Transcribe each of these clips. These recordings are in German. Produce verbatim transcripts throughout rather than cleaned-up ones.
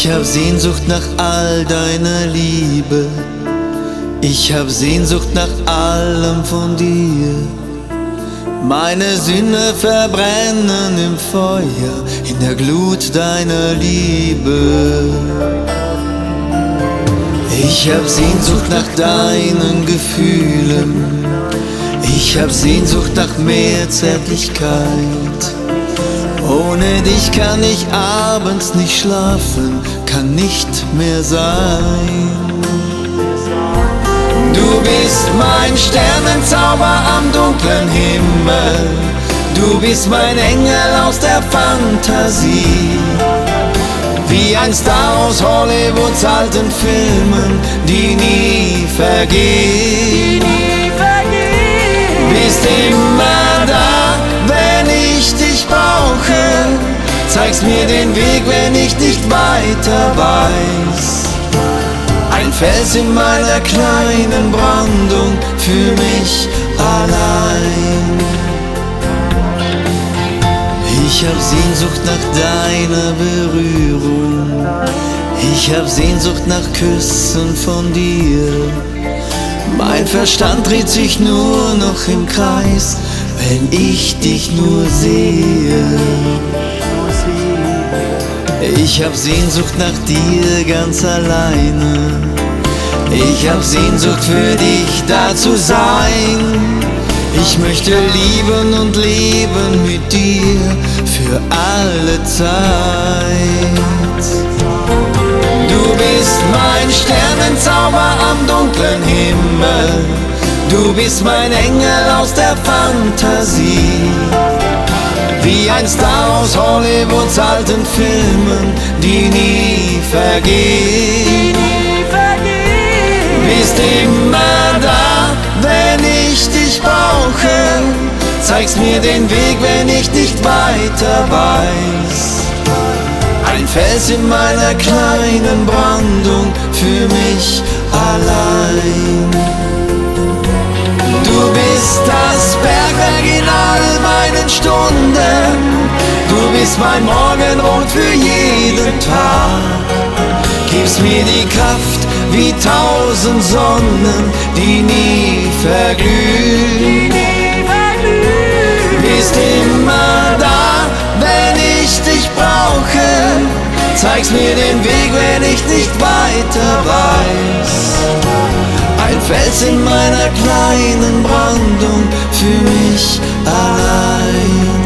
Ich hab Sehnsucht nach all deiner Liebe. Ich hab Sehnsucht nach allem von dir. Meine Sinne verbrennen im Feuer, in der Glut deiner Liebe. Ich hab Sehnsucht nach deinen Gefühlen. Ich hab Sehnsucht nach mehr Zärtlichkeit. Ohne dich kann ich abends nicht schlafen, kann nicht mehr sein. Du bist mein Sternenzauber am dunklen Himmel. Du bist mein Engel aus der Fantasie. Wie ein Star aus Hollywoods alten Filmen, die nie vergehen. Bist immer da, wenn ich dich brauche. Zeigst mir den Weg, wenn ich nicht weiter weiß. Ein Fels in meiner kleinen Brandung, für mich allein. Ich hab Sehnsucht nach deiner Berührung. Ich hab Sehnsucht nach Küssen von dir. Mein Verstand dreht sich nur noch im Kreis, wenn ich dich nur sehe. Ich hab Sehnsucht nach dir ganz alleine. Ich hab Sehnsucht für dich da zu sein. Ich möchte lieben und leben mit dir für alle Zeit. Du bist mein Sternenzauber am dunklen Himmel. Du bist mein Engel aus der Fantasie. Wie ein Star aus Hollywoods alten Filmen, die nie vergehen. Bist immer da, wenn ich dich brauche. Zeigst mir den Weg, wenn ich nicht weiter weiß. Ein Fels in meiner kleinen Brandung, für mich allein. Du bist das Bergwerk in all meinen Stunden. Du bist mein Morgenrot für jeden Tag. Gibst mir die Kraft wie tausend Sonnen, die nie verglühen. Bist immer da, wenn ich dich brauche. Zeigst mir den Weg, wenn ich nicht weiter weiß. Ein Fels in meiner kleinen Brandung, für mich allein.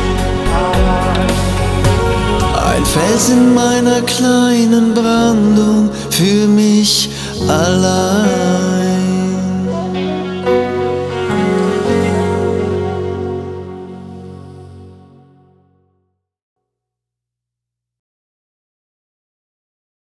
Ein Fels in meiner kleinen Brandung, für mich allein.